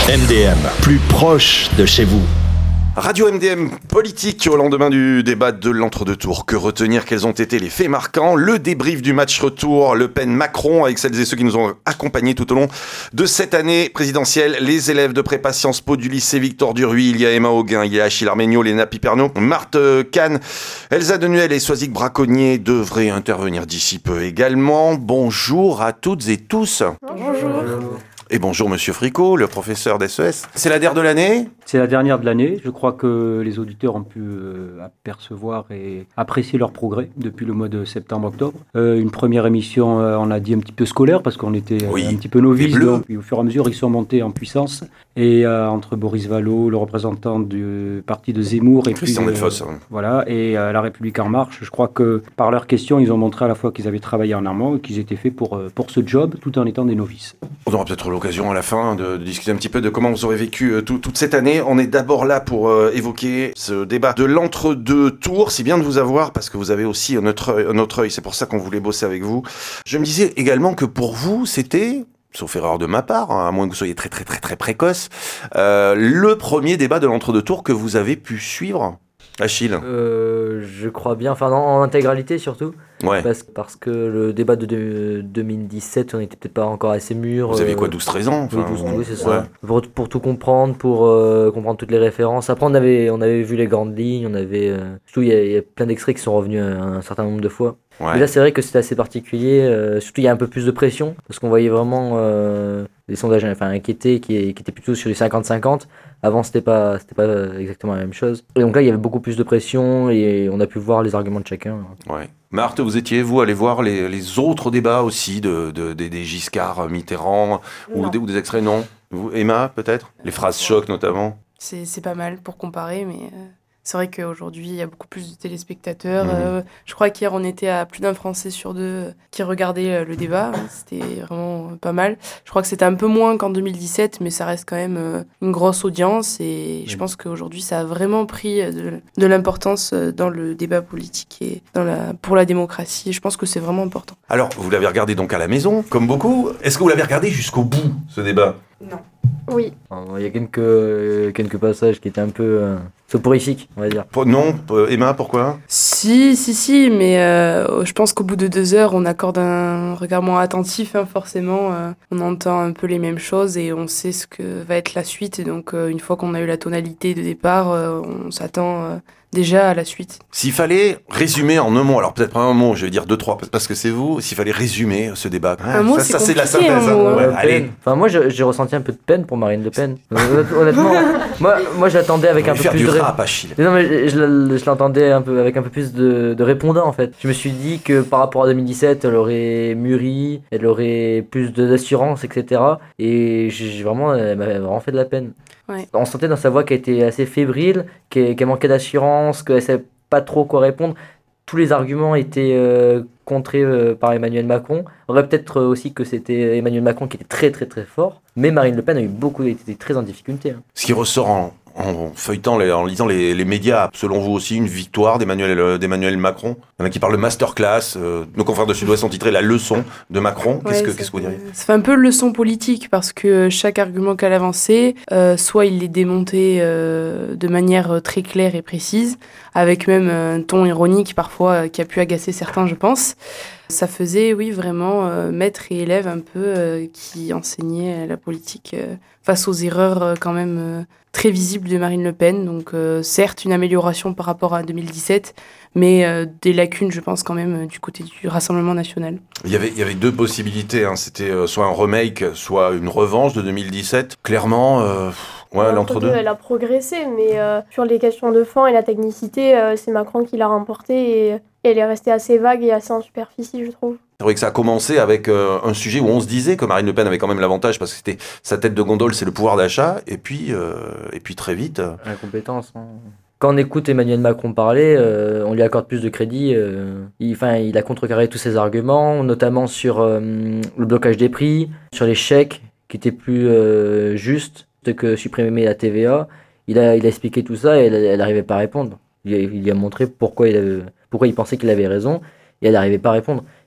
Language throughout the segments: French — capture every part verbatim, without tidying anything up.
M D M, plus proche de chez vous. Radio M D M politique au lendemain du débat de l'entre-deux-tours. Que retenir? Quels ont été les faits marquants? Le débrief du match retour Le Pen-Macron avec celles et ceux qui nous ont accompagnés tout au long de cette année présidentielle. Les élèves de prépa Sciences Po du lycée Victor Duruy. Il y a Emma Auguin, il y a Achille Arméniaud, Léna Piperno, Marthe Kahn, Elsa Denuel et Soisic Braconnier devraient intervenir d'ici peu également. Bonjour à toutes et tous. Bonjour. Et bonjour Monsieur Fricot, le professeur d'S E S. C'est la dernière de l'année ? C'est la dernière de l'année. Je crois que les auditeurs ont pu euh, apercevoir et apprécier leur progrès depuis le mois de septembre-octobre. Euh, une première émission, euh, on a dit un petit peu scolaire, parce qu'on était euh, oui, un petit peu novices. Donc, puis, au fur et à mesure, ils sont montés en puissance. Et euh, entre Boris Vallaud, le représentant du parti de Zemmour, et Christian puis, Delfosse, euh, voilà, et euh, La République En Marche, je crois que par leurs questions, ils ont montré à la fois qu'ils avaient travaillé en amont et qu'ils étaient faits pour, euh, pour ce job, tout en étant des novices. On aura peut-être l'occasion à la fin de, de discuter un petit peu de comment vous aurez vécu euh, tout, toute cette année. On est d'abord là pour euh, évoquer ce débat de l'entre-deux tours. C'est bien de vous avoir parce que vous avez aussi notre, notre œil. C'est pour ça qu'on voulait bosser avec vous. Je me disais également que pour vous, c'était, sauf erreur de ma part, hein, à moins que vous soyez très très très très précoce, euh, le premier débat de l'entre-deux tours que vous avez pu suivre. Achille euh, Je crois bien, enfin en, en intégralité surtout. Ouais. Parce, parce que le débat de, de deux mille dix-sept, on n'était peut-être pas encore assez mûr. Vous aviez quoi, douze treize ans enfin, Oui, douze, on... oui c'est ouais. ça. Pour, pour tout comprendre, pour euh, comprendre toutes les références. Après, on avait, on avait vu les grandes lignes, on avait... Euh, surtout, il y, y a plein d'extraits qui sont revenus un, un certain nombre de fois. Ouais. Mais là, c'est vrai que c'était assez particulier. Euh, surtout, il y a un peu plus de pression, parce qu'on voyait vraiment euh, des sondages enfin, inquiétés qui, qui étaient plutôt sur du cinquante cinquante. Avant, c'était pas, c'était pas exactement la même chose. Et donc là, il y avait beaucoup plus de pression et on a pu voir les arguments de chacun. Ouais. Marthe, vous étiez, vous, allez voir les, les autres débats aussi de, de, de, des Giscard, Mitterrand, ou des, ou des extraits, non? Vous, Emma, peut-être? Les phrases choc, notamment? C'est, c'est pas mal pour comparer, mais euh, c'est vrai qu'aujourd'hui, il y a beaucoup plus de téléspectateurs. Mmh. Euh, je crois qu'hier, on était à plus d'un Français sur deux qui regardait le débat. C'était vraiment pas mal. Je crois que c'était un peu moins qu'en deux mille dix-sept, mais ça reste quand même euh, une grosse audience. Et je pense qu'aujourd'hui, ça a vraiment pris de, de l'importance dans le débat politique et dans la, pour la démocratie. Je pense que c'est vraiment important. Alors, vous l'avez regardé donc à la maison, comme beaucoup. Est-ce que vous l'avez regardé jusqu'au bout, ce débat? Non. Oui. Il y a quelques, quelques passages qui étaient un peu euh, soporifiques, on va dire. Non, Emma, pourquoi? Si, si, si, mais euh, je pense qu'au bout de deux heures, on accorde un regard moins attentif, hein, forcément. Euh, on entend un peu les mêmes choses et on sait ce que va être la suite. Et donc, euh, une fois qu'on a eu la tonalité de départ, euh, on s'attend euh, déjà à la suite. S'il fallait résumer en un mot, alors peut-être pas un mot, je vais dire deux, trois, parce que c'est vous, s'il fallait résumer ce débat. Un mot, ça, c'est ça, c'est de la synthèse. un mot, hein. Ouais, euh, allez. Enfin, moi, je, j'ai ressenti un peu de peine pour Marine Le Pen. Honnêtement, moi, moi, j'attendais avec un peu faire plus du de... rap, Achille. Non, mais je, je, je l'entendais un peu, avec un peu plus de, de répondants, en fait. Je me suis dit que par rapport à deux mille dix-sept, elle aurait mûri, elle aurait plus d'assurance, et cetera. Et j'ai vraiment, elle m'avait vraiment fait de la peine. Ouais. On sentait dans sa voix qu'elle était assez fébrile, qu'elle, qu'elle manquait d'assurance, qu'elle savait pas trop quoi répondre. Tous les arguments étaient euh, contrés euh, par Emmanuel Macron. On aurait peut-être aussi que c'était Emmanuel Macron qui était très très très fort, mais Marine Le Pen a eu beaucoup, était très en difficulté. Hein. Ce qui ressort en, en feuilletant, en lisant les, les médias, selon vous aussi, une victoire d'Emmanuel, d'Emmanuel Macron? Il y en a qui parlent de masterclass, euh, nos confrères de Sud-Ouest ont titré la leçon de Macron. Qu'est-ce, ouais, que, ça, qu'est-ce que vous diriez? Ça fait un peu leçon politique parce que chaque argument qu'elle avançait, euh, soit il les démontait euh, de manière très claire et précise, avec même un ton ironique parfois euh, qui a pu agacer certains, je pense. Ça faisait, oui, vraiment euh, maître et élève un peu euh, qui enseignait la politique euh, face aux erreurs euh, quand même euh, très visibles de Marine Le Pen. Donc euh, certes, une amélioration par rapport à deux mille dix-sept, mais euh, des lacunes, je pense, quand même, euh, du côté du Rassemblement national. Il y avait, il y avait deux possibilités, hein. C'était euh, soit un remake, soit une revanche de deux mille dix-sept. Clairement, euh, ouais, l'entre-deux. Elle a progressé, mais euh, sur les questions de fond et la technicité, euh, c'est Macron qui l'a remporté et, et elle est restée assez vague et assez en superficie, je trouve. C'est vrai que ça a commencé avec euh, un sujet où on se disait que Marine Le Pen avait quand même l'avantage parce que c'était sa tête de gondole, c'est le pouvoir d'achat, et puis, euh, et puis très vite... Euh... Incompétence, hein. Quand on écoute Emmanuel Macron parler, euh, on lui accorde plus de crédit. Euh, il, enfin, il a contrecarré tous ses arguments, notamment sur euh, le blocage des prix, sur les chèques qui étaient plus euh, justes que supprimer la T V A. Il a, il a expliqué tout ça et elle n'arrivait pas à répondre. Il, il lui a montré pourquoi il, avait, pourquoi il pensait qu'il avait raison et elle n'arrivait pas à répondre.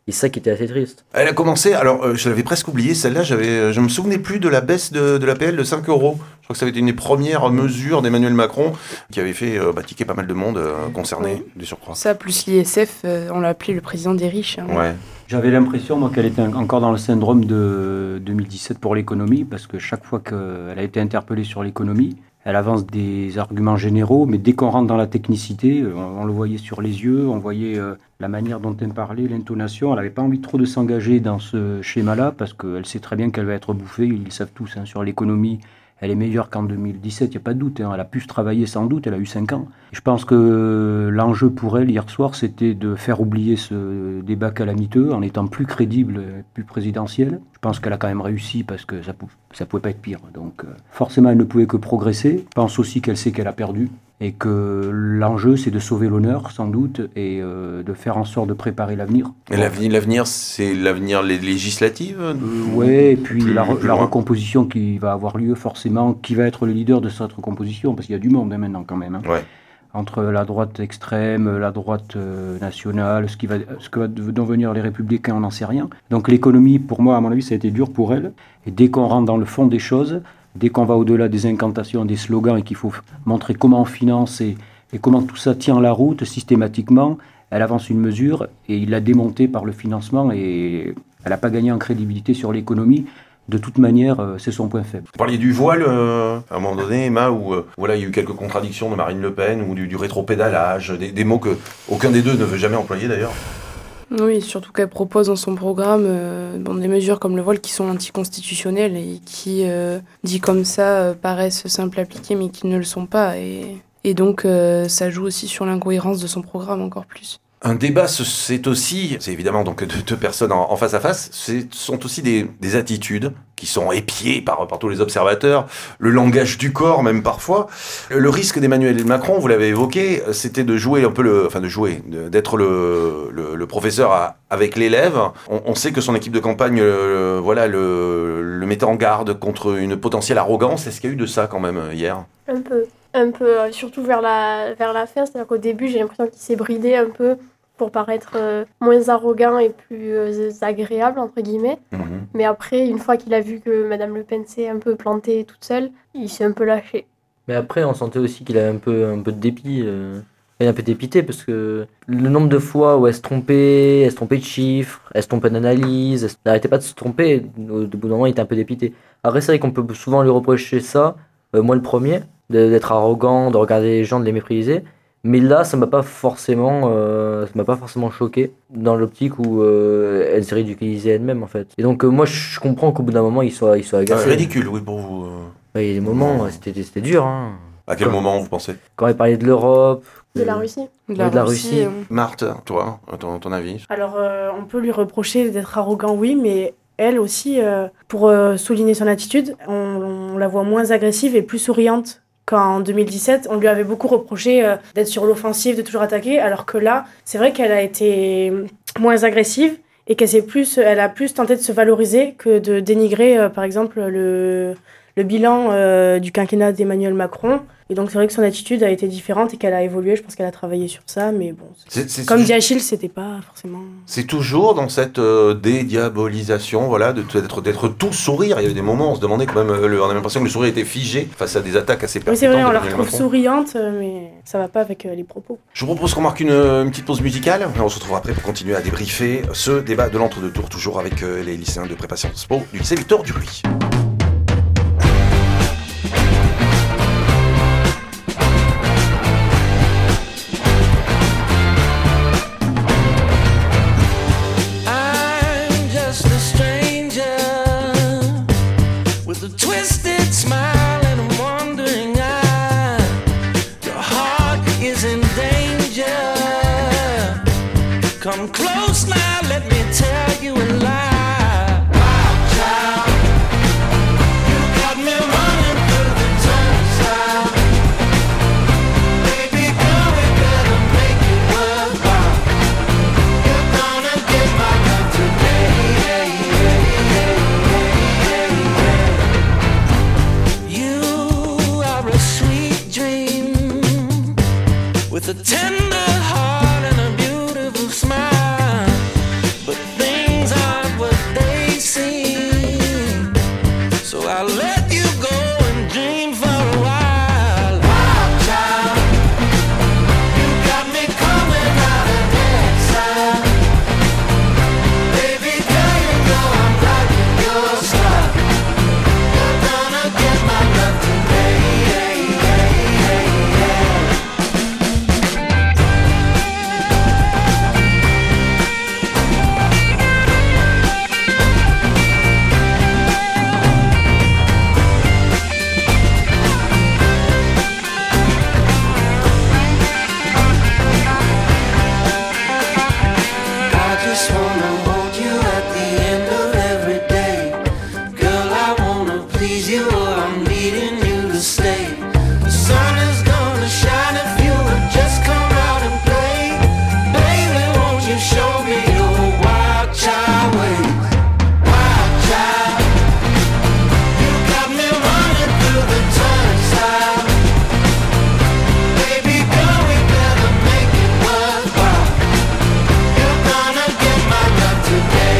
Et c'est ça qui était assez triste. Elle a commencé, alors euh, je l'avais presque oublié, celle-là, j'avais, je me souvenais plus de la baisse de, de l'A P L de cinq euros. Je crois que ça avait été une des premières mesures d'Emmanuel Macron qui avait fait euh, bah, tiquer pas mal de monde euh, concerné, Ouais. du surcroît. Ça, plus l'I S F, euh, on l'a appelé le président des riches. Hein. Ouais. J'avais l'impression, moi, qu'elle était encore dans le syndrome de deux mille dix-sept pour l'économie, parce que chaque fois qu'elle a été interpellée sur l'économie, elle avance des arguments généraux, mais dès qu'on rentre dans la technicité, on, on le voyait sur les yeux, on voyait euh, la manière dont elle parlait, l'intonation. Elle n'avait pas envie trop de s'engager dans ce schéma-là, parce qu'elle sait très bien qu'elle va être bouffée, ils le savent tous, hein, sur l'économie. Elle est meilleure qu'en deux mille dix-sept, il n'y a pas de doute. Hein. Elle a pu se travailler sans doute, elle a eu cinq ans. Et je pense que l'enjeu pour elle, hier soir, c'était de faire oublier ce débat calamiteux en étant plus crédible, plus présidentielle. Je pense qu'elle a quand même réussi parce que ça ne pouvait pas être pire. Donc euh, forcément, elle ne pouvait que progresser. Je pense aussi qu'elle sait qu'elle a perdu et que l'enjeu, c'est de sauver l'honneur, sans doute, et euh, de faire en sorte de préparer l'avenir. Et l'avenir, l'avenir c'est l'avenir législatif euh, Oui, et puis plus, la, plus la loin. recomposition qui va avoir lieu forcément, qui va être le leader de cette recomposition, parce qu'il y a du monde hein, maintenant quand même. Hein. Ouais. Entre la droite extrême, la droite euh, nationale, ce qui va, ce que va devenir les Républicains, on n'en sait rien. Donc l'économie, pour moi, à mon avis, ça a été dur pour elle. Et dès qu'on rentre dans le fond des choses, dès qu'on va au-delà des incantations, des slogans, et qu'il faut montrer comment on finance et, et comment tout ça tient la route systématiquement, elle avance une mesure et il l'a démontée par le financement et elle n'a pas gagné en crédibilité sur l'économie. De toute manière, euh, c'est son point faible. Vous parliez du voile euh, à un moment donné, Emma, où euh, voilà, il y a eu quelques contradictions de Marine Le Pen, ou du, du rétropédalage, des, des mots que aucun des deux ne veut jamais employer d'ailleurs. Oui, surtout qu'elle propose dans son programme euh, bon, des mesures comme le voile qui sont anticonstitutionnelles et qui, euh, dit comme ça, euh, paraissent simples à appliquer mais qui ne le sont pas. Et, et donc, euh, ça joue aussi sur l'incohérence de son programme encore plus. Un débat, c'est aussi, c'est évidemment donc deux, deux personnes en, en face à face, ce sont aussi des, des attitudes qui sont épiées par, par tous les observateurs, le langage du corps même parfois. Le risque d'Emmanuel Macron, vous l'avez évoqué, c'était de jouer un peu le, enfin de jouer, de, d'être le, le, le professeur à, avec l'élève. On, on sait que son équipe de campagne, le, voilà, le, le mettait en garde contre une potentielle arrogance. Est-ce qu'il y a eu de ça quand même hier ? Un peu, un peu, euh, surtout vers la, vers la fin, c'est-à-dire qu'au début, j'ai l'impression qu'il s'est bridé un peu pour paraître euh, moins arrogant et plus euh, agréable, entre guillemets. Mmh. Mais après, une fois qu'il a vu que Madame Le Pen s'est un peu plantée toute seule, il s'est un peu lâché. Mais après, on sentait aussi qu'il avait un peu, un peu de dépit. Euh... Il est un peu dépité parce que le nombre de fois où elle se trompait, elle se trompait de chiffres, elle se trompait d'analyse, elle n'arrêtait pas de se tromper, au bout d'un moment, il était un peu dépité. Après, c'est vrai qu'on peut souvent lui reprocher ça, euh, moi le premier, d'être arrogant, de regarder les gens, de les mépriser. Mais là, ça m'a pas forcément, euh, ça m'a pas forcément choqué dans l'optique où euh, elle se ridiculisait elle-même en fait. Et donc euh, moi, je comprends qu'au bout d'un moment, il soit, il soit agacé. Ah, ridicule, oui, pour vous. Euh... Ouais, il y a des moments, c'était, c'était dur. Hein. À quel Quand, moment vous pensez ? Quand elle parlait de l'Europe. De la Russie. De la, de la Russie. Russie. Euh... Marthe, toi, ton, ton avis ? Alors, euh, on peut lui reprocher d'être arrogant, oui, mais elle aussi, euh, pour euh, souligner son attitude, on, on la voit moins agressive et plus souriante. Qu'en deux mille dix-sept, on lui avait beaucoup reproché euh, d'être sur l'offensive, de toujours attaquer, alors que là, c'est vrai qu'elle a été moins agressive et qu'elle s'est plus, elle a plus tenté de se valoriser que de dénigrer, euh, par exemple, le, le bilan euh, du quinquennat d'Emmanuel Macron. Et donc, c'est vrai que son attitude a été différente et qu'elle a évolué. Je pense qu'elle a travaillé sur ça, mais bon. C'est, c'est, comme c'est, dit Achille, c'était pas forcément. C'est toujours dans cette euh, dédiabolisation, voilà, de, d'être, d'être tout sourire. Il y a eu des moments où on se demandait quand même, euh, le, on avait l'impression que le sourire était figé face à des attaques assez percutantes. Oui, c'est vrai, on la retrouve Macron. souriante, mais ça va pas avec euh, les propos. Je vous propose qu'on marque une, une petite pause musicale. On se retrouve après pour continuer à débriefer ce débat de l'entre-deux tours, toujours avec euh, les lycéens de prépa Sciences Po du lycée Victor Duruy. Come close now, let me tell you a lie. Wild child, you got me running through the turnstile. Baby girl, we better make it worthwhile. You're gonna get my love today. Yeah, yeah, yeah, yeah, yeah. You are a sweet dream with a tender heart and a beautiful smile, but So I'll let you go and dream for a while. Wild child, you got me coming out of exile. Baby girl, you know I'm liking your style. You're gonna get my love today. I just wanna hold you at the end of every day. Girl, I wanna please you or I'm needing you to stay. The sun is gonna shine if you would just come out and play. Baby, won't you show me your wild child ways? Wild child, you got me running through the turnstile. Baby girl, we better make it worthwhile. You're gonna get my love today.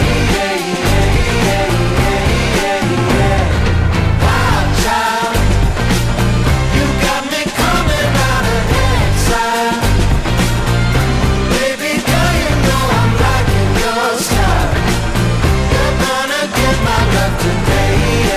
Wild child, you got me coming out of exile. Baby girl, you know I'm liking your style. You're gonna get my love today.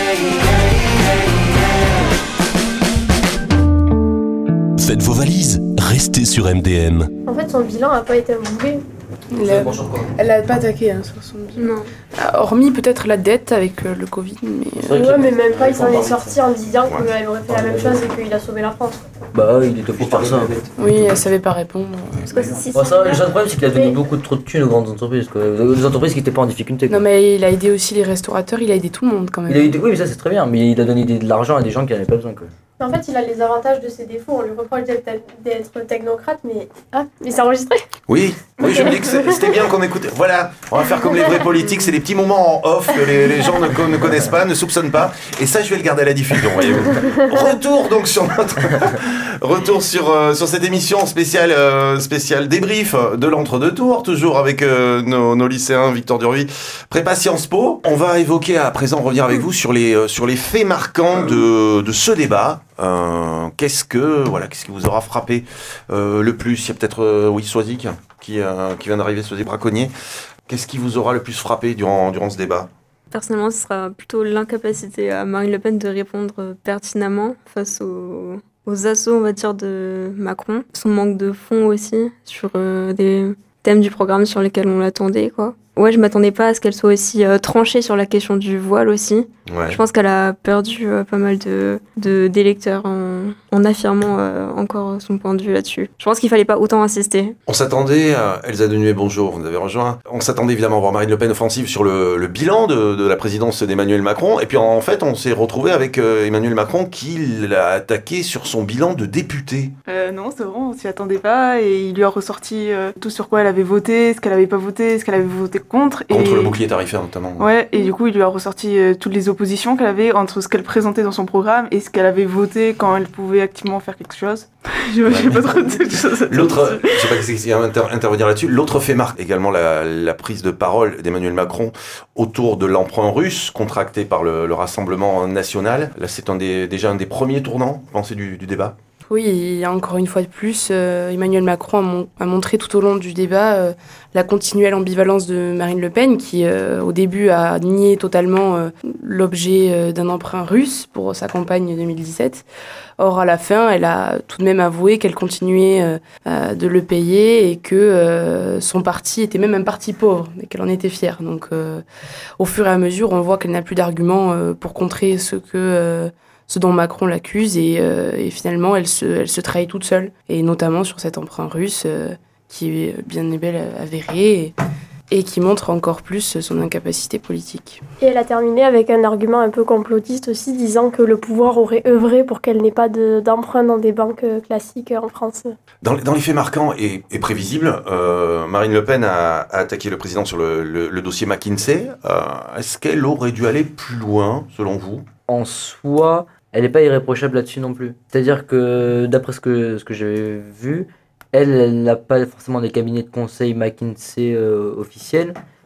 Faites vos valises, restez sur M D M. En fait, son bilan n'a pas été avoué. Elle a, elle a pas attaqué hein, sur son bilan. Non. Ah, hormis peut-être la dette avec euh, le Covid, mais... vrai Ouais, qu'il- mais même pas, il s'en Ouais. est sorti en disant qu'elle aurait fait la même chose et qu'il a sauvé la France. Bah, il était obligé de faire ça. Oui, elle savait pas répondre. Parce que si, si, Bon, ça, si, le seul problème, c'est qu'il a donné Mais- beaucoup de trop de thunes aux grandes entreprises, quoi. Aux entreprises qui n'étaient pas en difficulté, quoi. Non, mais il a aidé aussi les restaurateurs, il a aidé tout le monde quand même. Il a eu des... Oui, mais ça, c'est très bien, mais il a donné des- de l'argent à des gens qui n'en avaient pas besoin, quoi. En fait, il a les avantages de ses défauts. On lui reproche d'être d'être technocrate, mais. Ah, mais c'est enregistré. Oui, oui, je me dis que c'est- c'était bien qu'on écoute. Voilà, on va faire comme les vrais politiques, c'est des petits moments en off que les, les gens ne, co- ne connaissent pas, ne soupçonnent pas. Et ça, je vais le garder à la diffusion, voyez-vous. Retour donc sur notre retour sur euh, sur cette émission spéciale euh, spéciale débrief de l'entre-deux tours, toujours avec euh, nos, nos lycéens Victor Durvy, prépa Sciences Po. On va évoquer à présent revenir avec vous sur les euh, sur les faits marquants de de ce débat. Euh, qu'est-ce que voilà, qu'est-ce qui vous aura frappé euh, le plus? Il y a peut-être euh, oui Soisic qui euh, qui vient d'arriver, Soisic Braconnier. Qu'est-ce qui vous aura le plus frappé durant durant ce débat? Personnellement, ce sera plutôt l'incapacité à Marine Le Pen de répondre pertinemment face aux, aux assauts, on va dire, de Macron. Son manque de fond aussi sur euh, des thèmes du programme sur lesquels on l'attendait, quoi. Ouais, je m'attendais pas à ce qu'elle soit aussi euh, tranchée sur la question du voile aussi. Ouais. Je pense qu'elle a perdu euh, pas mal de, de d'électeurs en, en affirmant euh, encore son point de vue là-dessus. Je pense qu'il fallait pas autant insister. On s'attendait, à Elsa Denuet, bonjour, vous nous avez rejoint. On s'attendait évidemment à voir Marine Le Pen offensive sur le, le bilan de, de la présidence d'Emmanuel Macron. Et puis en fait, on s'est retrouvé avec euh, Emmanuel Macron qui l'a attaqué sur son bilan de député. Euh, non, c'est vrai, on s'y attendait pas et il lui a ressorti euh, tout sur quoi elle avait voté, ce qu'elle avait pas voté, ce qu'elle avait voté contre. Contre et... le bouclier tarifaire notamment. Ouais, et du coup, il lui a ressorti euh, toutes les oppositions qu'elle avait entre ce qu'elle présentait dans son programme et ce qu'elle avait voté quand elle pouvait activement faire quelque chose. Je sais pas trop de choses à dire L'autre, dessus. je sais pas qu'est-ce qu'il y a à inter- intervenir là-dessus. L'autre fait marque également la, la prise de parole d'Emmanuel Macron autour de l'emprunt russe contracté par le, le Rassemblement national. Là, c'est un des, déjà un des premiers tournants, pensez, du, du débat. Oui, et encore une fois de plus, euh, Emmanuel Macron a, mon- a montré tout au long du débat euh, la continuelle ambivalence de Marine Le Pen, qui euh, au début a nié totalement euh, l'objet euh, d'un emprunt russe pour sa campagne deux mille dix-sept. Or, à la fin, elle a tout de même avoué qu'elle continuait euh, euh, de le payer et que euh, son parti était même un parti pauvre et qu'elle en était fière. Donc, euh, au fur et à mesure, on voit qu'elle n'a plus d'arguments euh, pour contrer ce que... euh, ce dont Macron l'accuse, et, euh, et finalement, elle se, elle se trahit toute seule. Et notamment sur cet emprunt russe, euh, qui est bien et bel avéré, et, et qui montre encore plus son incapacité politique. Et elle a terminé avec un argument un peu complotiste aussi, disant que le pouvoir aurait œuvré pour qu'elle n'ait pas de- d'emprunt dans des banques euh, classiques en France. Dans, dans les faits marquants et, et prévisibles, euh, Marine Le Pen a, a attaqué le président sur le, le- le dossier McKinsey. Euh, est-ce qu'elle aurait dû aller plus loin, selon vous? En soi, elle n'est pas irréprochable là-dessus non plus. C'est-à-dire que, d'après ce que, ce que j'ai vu, elle, elle n'a pas forcément des cabinets de conseil McKinsey euh, officiels,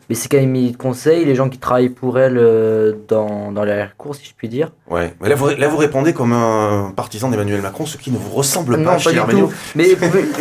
Mais c'est quand même une de conseil, les gens qui travaillent pour elle euh, dans, dans l'arrière-cour, si je puis dire. Ouais, mais là vous, là vous répondez comme un partisan d'Emmanuel Macron, ce qui ne vous ressemble Non, pas, pas cher du Emmanuel. tout. Mais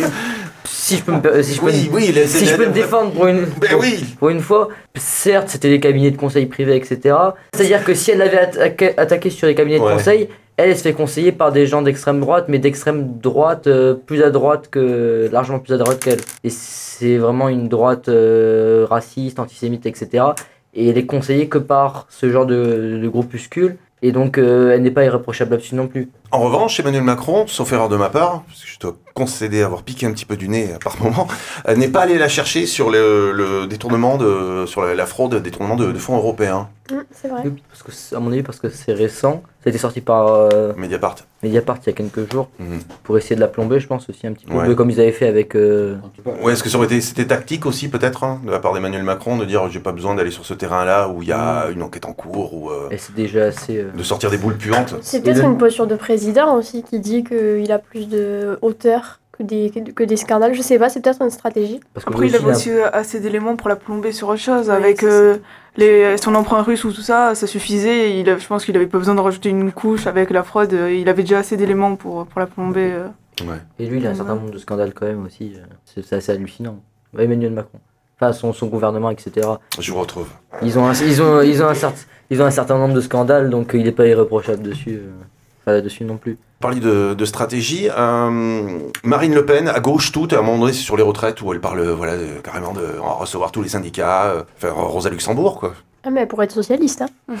si je peux me, si je peux Oui, me- oui, là, si c'est- je peux me défendre pour une, Ben pour, oui. pour une fois, certes, c'était des cabinets de conseil privés, et cetera. C'est-à-dire que si elle avait attaqué, attaqué sur les cabinets de Ouais. conseil, elle, elle se fait conseiller par des gens d'extrême droite, mais d'extrême droite euh, plus à droite que, largement plus à droite qu'elle. Et c'est vraiment une droite euh, raciste, antisémite, et cetera. Et elle est conseillée que par ce genre de, de groupuscule. Et donc, euh, elle n'est pas irréprochable là-dessus non plus. En revanche, Emmanuel Macron, sauf erreur de ma part, parce que je dois concéder avoir piqué un petit peu du nez par moment, euh, n'est pas allé la chercher sur le, le détournement de, sur la, la fraude, détournement de, de fonds européens. Mmh, c'est vrai. Oui, parce que, c'est- à mon avis, parce que c'est récent. Ça a été sorti par euh, Mediapart. Mediapart il y a quelques jours. Mhm. Pour essayer de la plomber, je pense aussi un petit peu. Ouais. Un peu comme ils avaient fait avec. euh, Ouais, est-ce que ça aurait été, c'était tactique aussi peut-être, hein, de la part d'Emmanuel Macron, de dire j'ai pas besoin d'aller sur ce terrain-là où il y a une enquête en cours, ou euh, Et c'est déjà assez. euh, de sortir des boules puantes. C'est peut-être une posture de président aussi qui dit qu'il a plus de hauteur que des, que des scandales. Je sais pas, c'est peut-être une stratégie. Parce que Après, lui il avait aussi, aussi assez d'éléments pour la plomber sur autre chose. Ouais, avec c'est euh, les, son emprunt russe ou tout ça, ça suffisait. Il, a- je pense qu'il avait pas besoin de rajouter une couche avec la fraude. euh, Il avait déjà assez d'éléments pour, pour la plomber. euh. Ouais. Et lui, il a un certain nombre de scandales quand même aussi. euh, C'est c'est assez hallucinant. Ouais, Emmanuel Macron. Enfin, son, son gouvernement, et cetera. Je vous retrouve. Ils ont un, ils ont, ils ont un, certain, ils ont un certain nombre de scandales, donc euh, il n'est pas irréprochable dessus. euh, Enfin, là-dessus non plus. Parler de, de stratégie, euh, Marine Le Pen, à gauche toute, à un moment donné, c'est sur les retraites où elle parle euh, voilà, de- carrément de on va recevoir tous les syndicats, euh, faire Rosa Luxembourg, quoi. Ah, mais pour être socialiste, hein.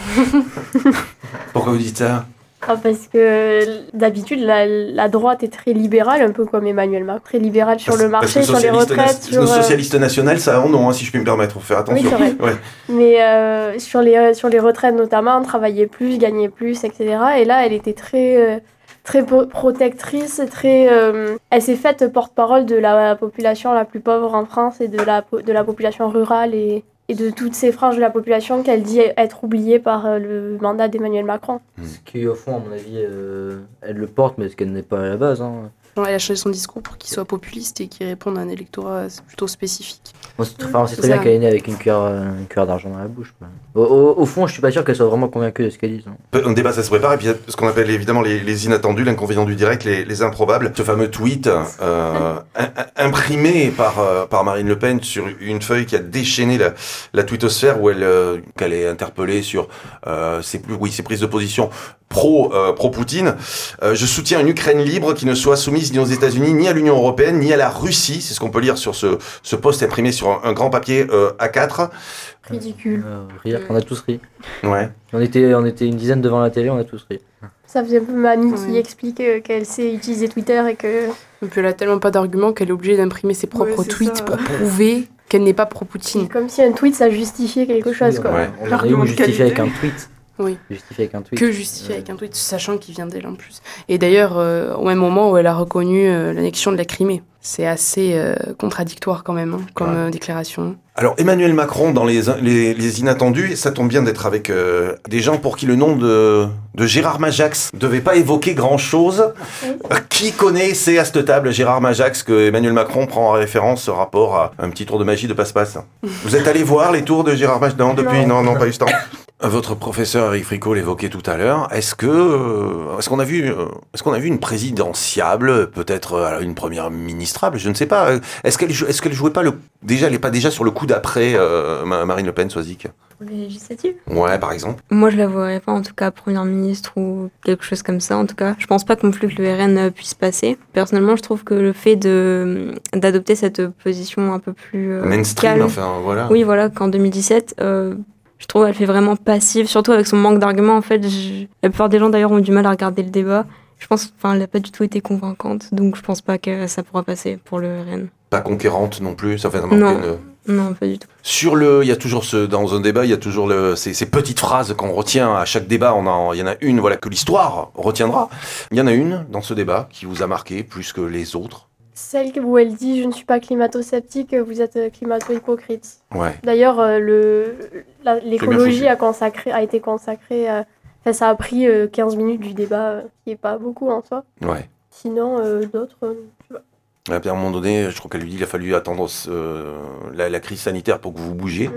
Pourquoi vous dites ça? Ah, parce que euh, d'habitude, la, la droite est très libérale, un peu comme Emmanuel Macron, très libérale sur Parce- le parce marché, que sur les socialiste retraites. na- Sur, nos euh, socialistes nationales, ça a un nom, hein, si je puis me permettre, faut faire attention. Oui, c'est vrai. Ouais. Mais euh, sur, les, euh, sur les retraites notamment, travailler plus, gagner plus, et cetera. Et là, elle était très, euh, très po- protectrice, très, euh, elle s'est faite porte-parole de la population la plus pauvre en France et de la, po- de la population rurale et, et de toutes ces franges de la population qu'elle dit être oubliée par euh, le mandat d'Emmanuel Macron. Ce qui, au fond, à mon avis, euh, elle le porte, mais ce qu'elle n'est pas à la base. Hein. Non, elle a changé son discours pour qu'il soit populiste et qu'il réponde à un électorat plutôt spécifique. On sait, enfin, on sait C'est très bien ça. qu'elle est née avec une cuillère, euh, une cuillère d'argent dans la bouche. Quoi. Au, au, au fond, je suis pas sûr qu'elle soit vraiment convaincue de ce qu'elle dit. hein. Un débat, ça se prépare, et puis il y a ce qu'on appelle évidemment les, les inattendus, l'inconvénient du direct, les, les improbables. Ce fameux tweet euh, im- imprimé par, euh, par Marine Le Pen sur une feuille qui a déchaîné la, la twittosphère, où elle, euh, qu'elle est interpellée sur euh, ses, oui, ses prises de position pro, euh, pro-Poutine. Euh, je soutiens une Ukraine libre qui ne soit soumise ni aux États-Unis, ni à l'Union européenne, ni à la Russie. C'est ce qu'on peut lire sur ce, ce post imprimé sur un, un grand papier euh, A quatre. Ridicule. Euh, rire, on a tous ri. Ouais. On était, on était une dizaine devant la télé, on a tous ri. Ça faisait un peu Mamie qui Ouais. explique euh, qu'elle sait utiliser Twitter et que... Et puis elle a tellement pas d'arguments qu'elle est obligée d'imprimer ses propres Ouais, c'est tweets ça. pour prouver qu'elle n'est pas C'est pro-Poutine. comme si un tweet, ça justifiait quelque chose, quoi. Ouais. On en a eu L'argument où de justifié avec qualité. un tweet. Oui. Justifié avec un tweet. Que justifier Euh, avec un tweet, sachant qu'il vient d'elle en plus. Et d'ailleurs, euh, au même moment où elle a reconnu euh, l'annexion de la Crimée. C'est assez euh, contradictoire quand même, hein, comme Ouais. euh, déclaration. Alors Emmanuel Macron dans les, les, les inattendus, ça tombe bien d'être avec euh, des gens pour qui le nom de, de Gérard Majax ne devait pas évoquer grand-chose. Oui. Euh, Qui connaissait à cette table Gérard Majax que Emmanuel Macron prend en référence ce rapport à un petit tour de magie de passe-passe? Vous êtes allé voir les tours de Gérard Majax? Non, depuis, non, non, pas eu ce temps. Votre professeur Eric Fricot l'évoquait tout à l'heure. Est-ce que, euh, est-ce qu'on a vu, euh, est-ce qu'on a vu une présidentiable, peut-être euh, une première ministrable, je ne sais pas. Est-ce qu'elle, jou- est-ce qu'elle jouait pas le, déjà, elle est pas déjà sur le coup d'après euh, Ma- Marine Le Pen, Soisic? Pour les législatives. Ouais, par exemple. Moi, je la verrais pas, en tout cas, première ministre ou quelque chose comme ça, en tout cas. Je pense pas non plus que le R N euh, puisse passer. Personnellement, je trouve que le fait de, d'adopter cette position un peu plus euh, Mainstream, calme, enfin voilà. oui, voilà, qu'en deux mille dix-sept, euh, je trouve qu'elle fait vraiment passive, surtout avec son manque d'arguments. En fait, je- la plupart des gens, d'ailleurs, ont du mal à regarder le débat. Je pense, enfin, elle n'a pas du tout été convaincante, donc je pense pas que ça pourra passer pour le R N. Pas conquérante non plus. Ça fait manquer Non. une- Non, pas du tout. Sur le, il y a toujours ce, dans un débat, il y a toujours le, ces, ces petites phrases qu'on retient à chaque débat. On en, il y en a une, voilà, que l'histoire retiendra. Il y en a une dans ce débat qui vous a marqué plus que les autres. Celle où elle dit « Je ne suis pas climato-sceptique, vous êtes euh, climato-hypocrite ». Ouais. D'ailleurs, euh, le, la- bien l'écologie foutu. a, consacré, a été consacrée... euh, Enfin, ça a pris euh, quinze minutes du débat, euh, qui est pas beaucoup en soi. Ouais. Sinon, euh, d'autres... euh, je sais pas. Et puis à un moment donné, je crois qu'elle lui dit qu'il a fallu attendre euh, la, la crise sanitaire pour que vous bougiez. Mm.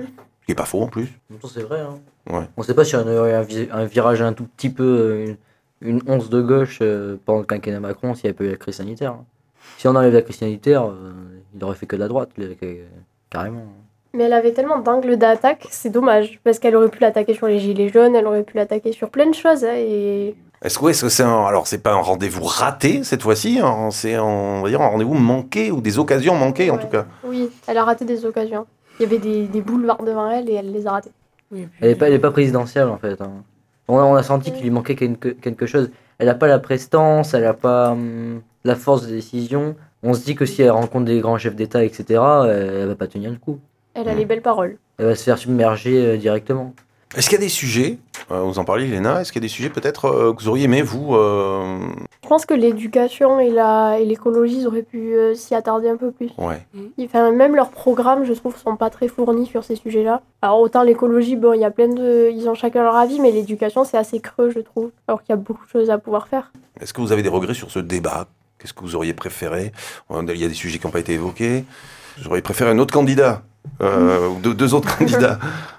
Ce qui est pas faux en plus. En même temps, c'est vrai. Hein. Ouais. On sait pas si on a eu un, vi- un virage un tout petit peu, une, une once de gauche euh, pendant le quinquennat Macron, s'il n'y avait pas eu la crise sanitaire. Hein. Si on enlève la crise sanitaire, euh, il aurait fait que de la droite, le- que- carrément. Mais elle avait tellement d'angles d'attaque, c'est dommage. Parce qu'elle aurait pu l'attaquer sur les gilets jaunes, elle aurait pu l'attaquer sur plein de choses. hein, et... Est-ce que, est-ce que c'est un, alors c'est pas un rendez-vous raté cette fois-ci, hein, c'est un, on va dire un rendez-vous manqué ou des occasions manquées en Ouais. tout cas. Oui, elle a raté des occasions. Il y avait des, des boulevards devant elle et elle les a ratés. Oui, Elle n'est pas, elle est pas présidentielle en fait. Hein. On, a, on a senti qu'il lui manquait quelque, quelque chose. Elle n'a pas la prestance, elle n'a pas hum, la force de décision. On se dit que si elle rencontre des grands chefs d'État, et cetera, elle, elle va pas tenir le coup. Elle a les belles paroles. Elle va se faire submerger euh, directement. Est-ce qu'il y a des sujets, euh, vous en parlez Léna, est-ce qu'il y a des sujets peut-être euh, que vous auriez aimé vous euh, Je pense que l'éducation et, la, et l'écologie, ils auraient pu euh, s'y attarder un peu plus. Ouais. Enfin, même leurs programmes, je trouve, sont pas très fournis sur ces sujets-là. Alors autant l'écologie, bon, il y a plein de... Ils ont chacun leur avis, mais l'éducation, c'est assez creux, je trouve. Alors qu'il y a beaucoup de choses à pouvoir faire. Est-ce que vous avez des regrets sur ce débat? Qu'est-ce que vous auriez préféré? Il y a des sujets qui n'ont pas été évoqués. J'aurais préféré un autre candidat, euh, ou deux, deux autres candidats.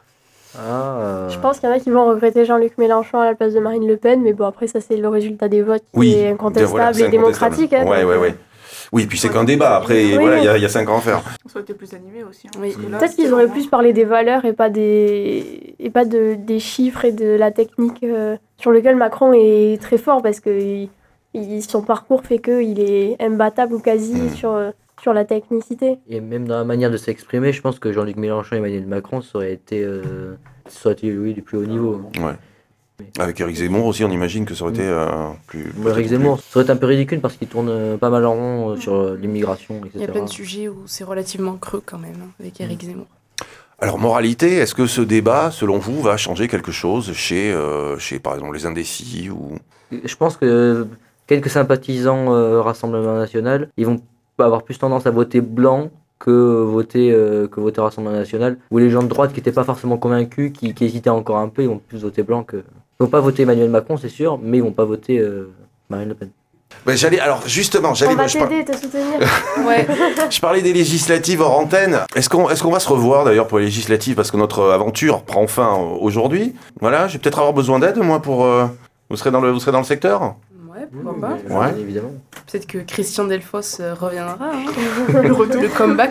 Ah, euh, Je pense qu'il y en a qui vont regretter Jean-Luc Mélenchon à la place de Marine Le Pen, mais bon, après, ça, c'est le résultat des votes qui Oui, est incontestable voilà, c'est et incontestable. démocratique. hein, Ouais, donc, ouais, euh, ouais. Oui, puis c'est qu'un débat. Après, Oui, voilà, il oui. y, a- il y a cinq ans à faire. Ça aurait été plus animé aussi. hein, Oui. parce que là, Peut-être c'était qu'ils auraient vraiment- plus parlé des valeurs et pas des, et pas de, des chiffres et de la technique euh, sur lequel Macron est très fort parce que il- il- son parcours fait qu'il est imbattable ou quasi Mm. sur, euh, sur la technicité. Et même dans la manière de s'exprimer, je pense que Jean-Luc Mélenchon et Emmanuel Macron, ça aurait été, euh, ça aurait été oui, du plus haut niveau. Ouais. Avec Éric Zemmour aussi, on imagine que ça aurait été euh, plus. Bon, Éric Zemmour, ça aurait été un peu ridicule parce qu'il tourne euh, pas mal en rond euh, sur euh, l'immigration, et cetera. Il y a plein de sujets où c'est relativement creux quand même, hein, avec Éric Zemmour. Alors, moralité, est-ce que ce débat, selon vous, va changer quelque chose chez, euh, chez par exemple, les indécis ou... Je pense que euh, quelques sympathisants euh, Rassemblement National, ils vont avoir plus tendance à voter blanc que voter, euh, que voter Rassemblement National, ou les gens de droite qui n'étaient pas forcément convaincus, qui, qui hésitaient encore un peu, ils vont plus voter blanc que... Ils vont pas voter Emmanuel Macron, c'est sûr, mais ils vont pas voter euh, Marine Le Pen. Ben, j'allais, alors justement, j'allais, On va je, par- t'aider, te soutenir. Ouais. je parlais des législatives hors antenne. Est-ce qu'on, est-ce qu'on va se revoir d'ailleurs pour les législatives parce que notre aventure prend fin euh, aujourd'hui? Voilà, je vais peut-être avoir besoin d'aide moi pour. euh, Vous serez dans le, vous serez dans le secteur? Ouais, pourquoi pas. Euh, Ouais. bien évidemment. Peut-être que Christian Delphos euh, reviendra. Hein. le retour, le comeback.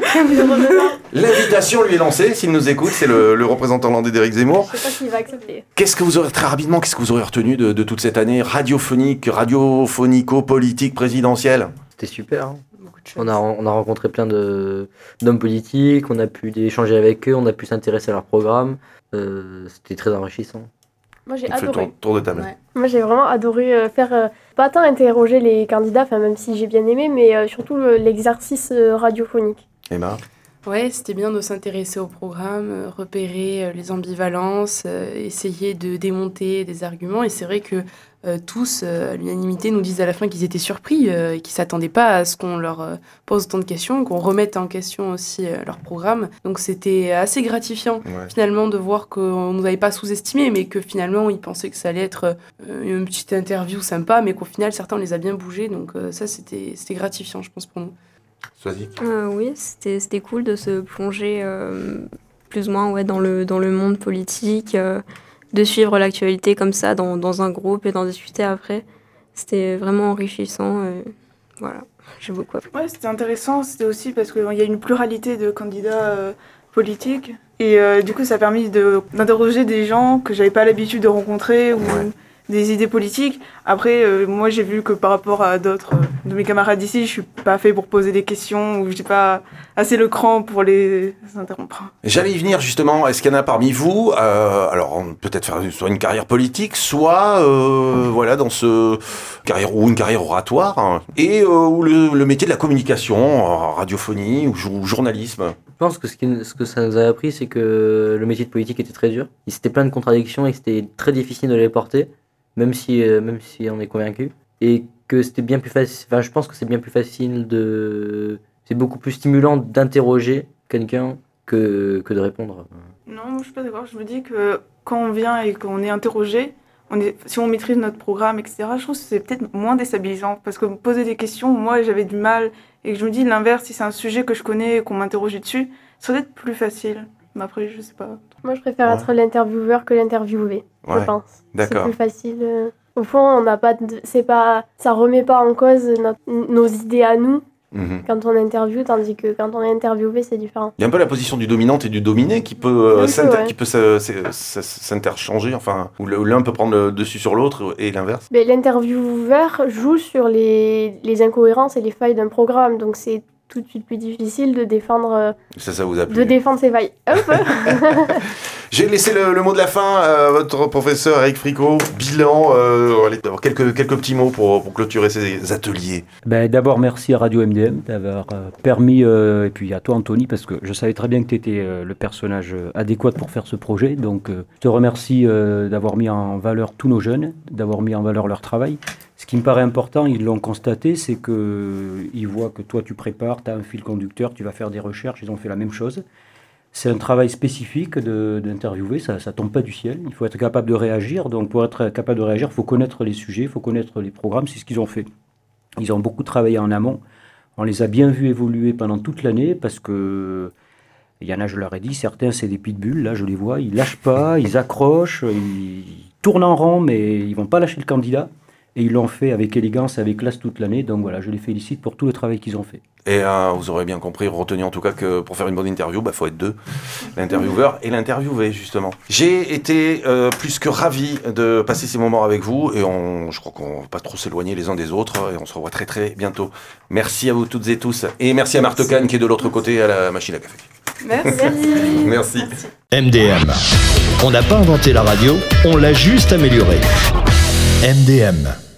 L'invitation lui est lancée. S'il nous écoute, c'est le, le représentant hollandais d'Éric Zemmour. Je sais pas s'il va accepter. Qu'est-ce que vous aurez très rapidement, qu'est-ce que vous aurez retenu de, de toute cette année radiophonique, radiophonico-politique présidentielle? C'était super. Hein. Beaucoup de choses. On a, on a rencontré plein de, d'hommes politiques, on a pu échanger avec eux, on a pu s'intéresser à leur programme. Euh, c'était très enrichissant. Moi, j'ai On fait le adoré. tour, tour de table. Ouais. Moi, j'ai vraiment adoré euh, faire, euh, pas tant interroger les candidats, enfin, même si j'ai bien aimé, mais euh, surtout le- l'exercice euh, radiophonique. Emma? Ouais, c'était bien de s'intéresser au programme, euh, repérer euh, les ambivalences, euh, essayer de démonter des arguments. Et c'est vrai que euh, tous, euh, à l'unanimité, nous disent à la fin qu'ils étaient surpris euh, et qu'ils ne s'attendaient pas à ce qu'on leur euh, pose autant de questions, qu'on remette en question aussi euh, leur programme. Donc c'était assez gratifiant Ouais. finalement de voir qu'on ne nous avait pas sous-estimés, mais que finalement ils pensaient que ça allait être euh, une petite interview sympa, mais qu'au final certains on les a bien bougés. Donc euh, ça c'était c'était gratifiant, je pense, pour nous. Sois-y. Euh, oui, c'était c'était cool de se plonger euh, plus ou moins ouais, dans, le, dans le monde politique, euh, de suivre l'actualité comme ça dans, dans un groupe et d'en discuter après. C'était vraiment enrichissant. euh, voilà, j'ai beaucoup appris. Ouais, c'était intéressant. C'était aussi parce qu'il y a une pluralité de candidats euh, politiques. Et euh, du coup, ça a permis de- d'interroger des gens que j'avais pas l'habitude de rencontrer ou Ouais. des idées politiques. Après, euh, moi, j'ai vu que par rapport à d'autres euh, de mes camarades ici, je suis pas fait pour poser des questions ou j'ai pas assez le cran pour les interrompre. J'allais y venir justement. Est-ce qu'il y en a parmi vous, euh, alors on- peut-être faire soit une carrière politique, soit euh, voilà dans ce carrière ou une carrière oratoire, hein, et euh, ou le, le métier de la communication, euh, radiophonie ou jour- journalisme. Je pense que ce, qui- ce que ça nous a appris, c'est que le métier de politique était très dur. Il c'était plein de contradictions et que c'était très difficile de les porter, même si, euh, même si on est convaincu. Et que c'était bien plus facile. Enfin, je pense que c'est bien plus facile de. C'est beaucoup plus stimulant d'interroger quelqu'un que, que de répondre. Non, moi, je suis pas d'accord. Je me dis que quand on vient et qu'on est interrogé, on est, si on maîtrise notre programme, et cetera, je trouve que c'est peut-être moins déstabilisant. Parce que me poser des questions, moi, j'avais du mal. Et que je me dis l'inverse, si c'est un sujet que je connais et qu'on m'interroge dessus, ça serait peut-être plus facile. Mais après, je sais pas. Moi, je préfère Ouais. être l'intervieweur que l'interviewé, Ouais, je pense. d'accord. C'est plus facile. euh. Au fond, on n'a pas, de- c'est pas, ça remet pas en cause notre- nos idées à nous Mhm. quand on interviewe, tandis que quand on est interviewé, c'est différent. Il y a un peu la position du dominante et du dominé qui peut, euh, Un peu, s'inter- ouais. qui peut se- se- se- s'interchanger, enfin, où le- l'un peut prendre le dessus sur l'autre et l'inverse. Mais l'intervieweur joue sur les, les incohérences et les failles d'un programme, donc c'est tout de suite plus difficile de défendre, euh, Ça, ça vous a plu. de défendre ses failles. Un peu. J'ai laissé le, le mot de la fin à votre professeur Eric Fricot. Bilan, euh, allez, d'abord quelques, quelques petits mots pour, pour clôturer ces ateliers. Ben, d'abord, merci à Radio M D M d'avoir euh, permis, euh, et puis à toi Anthony, parce que je savais très bien que tu étais euh, le personnage euh, adéquat pour faire ce projet. Donc, euh, je te remercie euh, d'avoir mis en valeur tous nos jeunes, d'avoir mis en valeur leur travail. Ce qui me paraît important, ils l'ont constaté, c'est qu'ils voient que toi tu prépares, tu as un fil conducteur, tu vas faire des recherches, ils ont fait la même chose. C'est un travail spécifique de- d'interviewer, ça ne tombe pas du ciel, il faut être capable de réagir. Donc pour être capable de réagir, il faut connaître les sujets, il faut connaître les programmes, c'est ce qu'ils ont fait. Ils ont beaucoup travaillé en amont, on les a bien vus évoluer pendant toute l'année parce que, il y en a, je leur ai dit, certains c'est des pitbulls, là je les vois, ils lâchent pas, ils accrochent, ils tournent en rond mais ils vont pas lâcher le candidat. Et ils l'ont fait avec élégance, avec classe toute l'année. Donc voilà, je les félicite pour tout le travail qu'ils ont fait. Et euh, vous aurez bien compris, retenu en tout cas que pour faire une bonne interview, il bah, faut être deux, l'intervieweur et l'interviewé justement. J'ai été euh, plus que ravi de passer ces moments avec vous et on, je crois qu'on va pas trop s'éloigner les uns des autres et on se revoit très très bientôt. Merci à vous toutes et tous et merci à Marthe Kahn qui est de l'autre côté à la machine à café. Merci. Merci. M D M. On n'a pas inventé la radio, on l'a juste améliorée. M D M.